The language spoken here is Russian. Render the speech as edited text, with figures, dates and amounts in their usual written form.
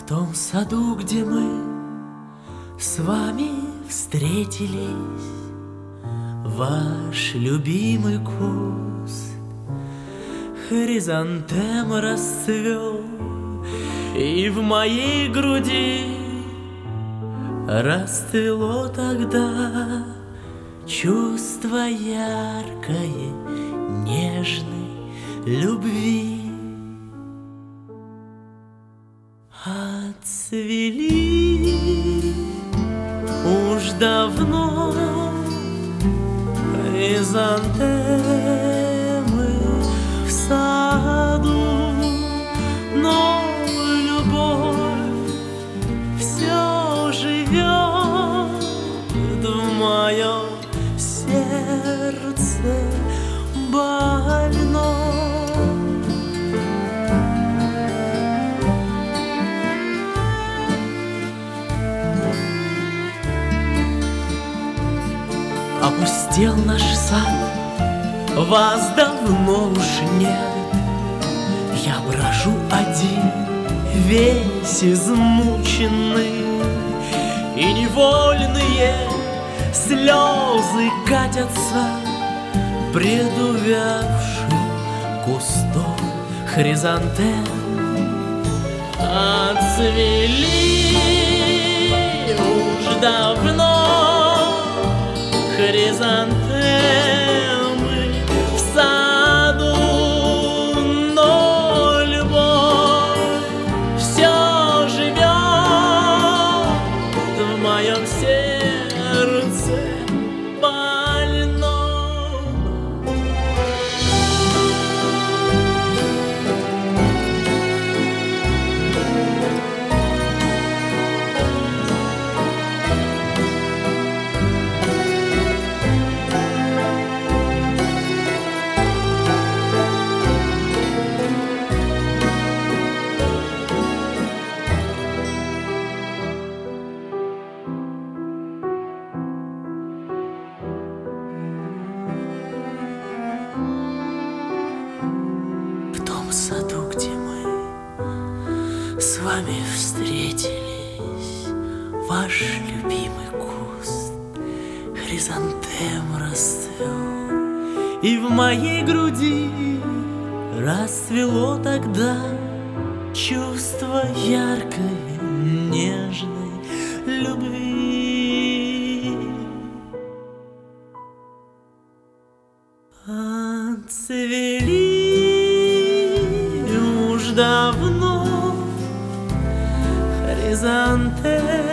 том саду, где мы с вами встретились, ваш любимый куст хризантем расцвел, и в моей груди расцвело тогда чувство яркое, нежной любви. Отцвели уж давно хризантемы в саду, но любовь все живет в моем сердце больном. Опустел наш сад, вас давно уж нет. Я брожу один, весь измученный, и невольные слезы катятся пред увядшим кустом хризантем. Отцвели уж давно хризантемы в саду, но любовь все живет в моем сердце больном. В том саду, где мы с вами встретились, ваш любимый куст хризантем расцвел, и в моей груди расцвело тогда чувство яркой, нежной любви. Отцвели уж давно хризантемы